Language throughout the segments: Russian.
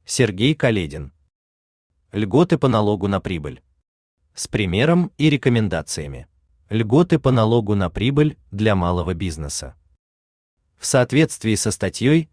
Сергей Каледин. Льготы по налогу на прибыль. С примером и рекомендациями. Льготы по налогу на прибыль для малого бизнеса. В соответствии со статьей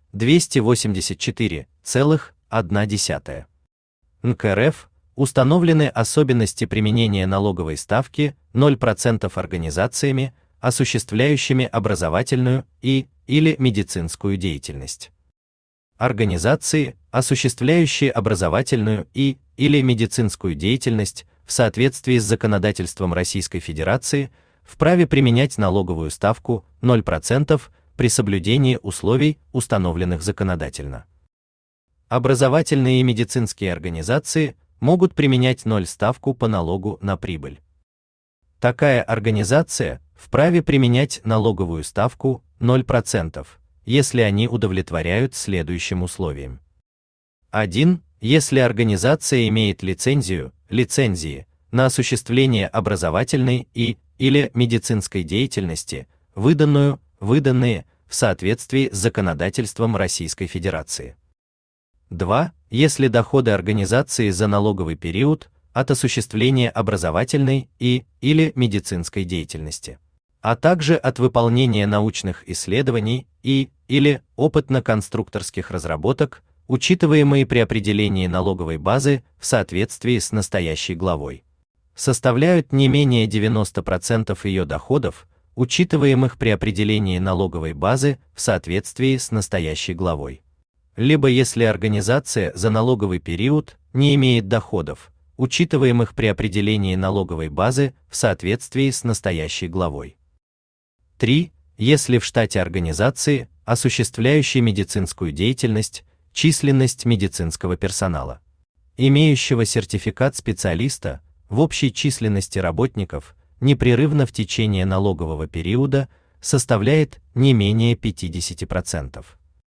284,1 НК РФ установлены особенности применения налоговой ставки 0% организациями, осуществляющими образовательную или медицинскую деятельность. Организации, осуществляющие образовательную или медицинскую деятельность в соответствии с законодательством Российской Федерации, вправе применять налоговую ставку 0% при соблюдении условий, установленных законодательно. Образовательные и медицинские организации могут применять 0% ставку по налогу на прибыль. Такая организация вправе применять налоговую ставку 0%, если они удовлетворяют следующим условиям. 1. Если организация имеет лицензии на осуществление образовательной или медицинской деятельности, выданные в соответствии с законодательством Российской Федерации. 2. Если доходы организации за налоговый период от осуществления образовательной или медицинской деятельности, а также от выполнения научных исследований или опытно-конструкторских разработок, учитываемые при определении налоговой базы в соответствии с настоящей главой, составляют не менее 90% ее доходов, учитываемых при определении налоговой базы в соответствии с настоящей главой. Либо если организация за налоговый период не имеет доходов, учитываемых при определении налоговой базы в соответствии с настоящей главой. 3. Если в штате организации, осуществляющей медицинскую деятельность, численность медицинского персонала, имеющего сертификат специалиста в общей численности работников, непрерывно в течение налогового периода составляет не менее 50%.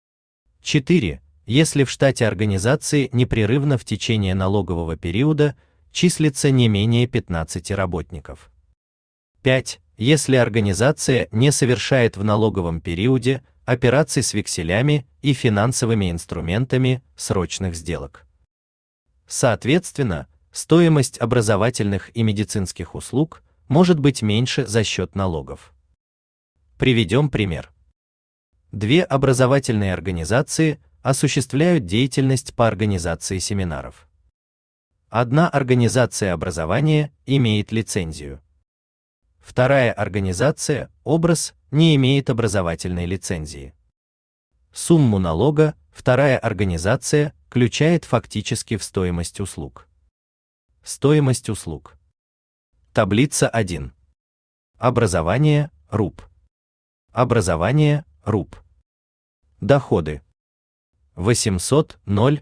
4. Если в штате организации непрерывно в течение налогового периода числится не менее 15 работников. 5. Если организация не совершает в налоговом периоде операций с векселями и финансовыми инструментами срочных сделок. Соответственно, стоимость образовательных и медицинских услуг может быть меньше за счет налогов. Приведем пример. Две образовательные организации осуществляют деятельность по организации семинаров. Одна организация образования имеет лицензию. Вторая организация, образ, не имеет образовательной лицензии. Сумму налога вторая организация включает фактически в стоимость услуг. Стоимость услуг. Таблица 1. Образование, РУП. Образование, РУП. Доходы. 800 000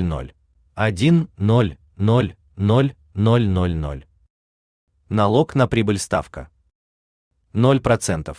1 0 0 0 0 0. Налог на прибыль ставка. 0%.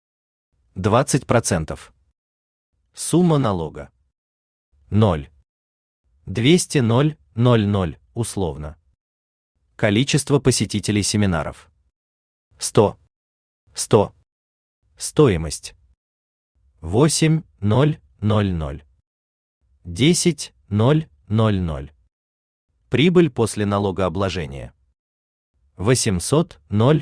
20%. Сумма налога. 0. 200 0 0 условно. Количество посетителей семинаров. 100. 100. Стоимость. 8 0 0 10 0 0. Прибыль после налогообложения. 800 0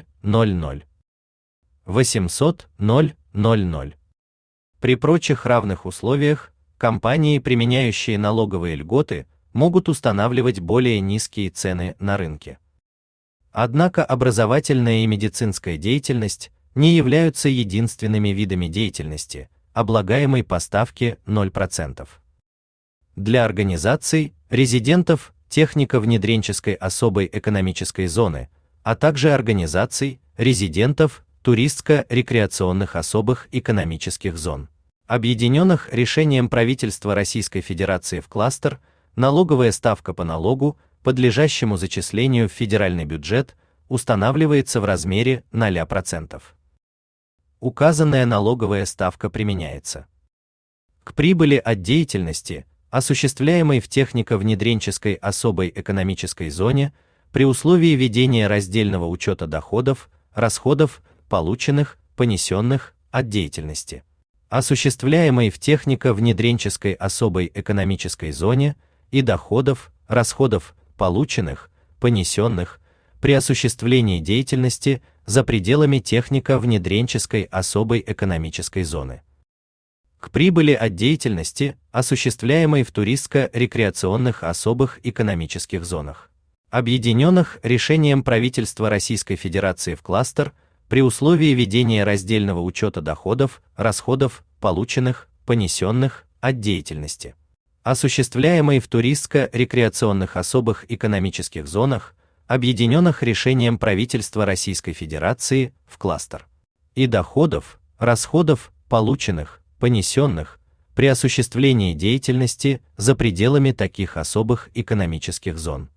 800 0 При прочих равных условиях компании, применяющие налоговые льготы, могут устанавливать более низкие цены на рынке. Однако образовательная и медицинская деятельность не являются единственными видами деятельности, облагаемой по ставке 0%. Для организаций, резидентов технико-внедренческой особой экономической зоны, а также организаций, резидентов туристско-рекреационных особых экономических зон, объединенных решением правительства Российской Федерации в кластер, налоговая ставка по налогу, подлежащему зачислению в федеральный бюджет, устанавливается в размере 0%. Указанная налоговая ставка применяется к прибыли от деятельности, осуществляемой в технико-внедренческой особой экономической зоне, при условии ведения раздельного учета доходов, расходов, полученных, понесенных от деятельности, осуществляемой в технико-внедренческой особой экономической зоне, и доходов, расходов, полученных, понесенных при осуществлении деятельности за пределами технико-внедренческой особой экономической зоны. К прибыли от деятельности, осуществляемой в туристско-рекреационных особых экономических зонах, объединенных решением правительства Российской Федерации в кластер, при условии ведения раздельного учета доходов, расходов, полученных, понесенных от деятельности, осуществляемой в туристско-рекреационных особых экономических зонах, объединенных решением правительства Российской Федерации в кластер, и доходов, расходов, полученных, понесенных при осуществлении деятельности за пределами таких особых экономических зон.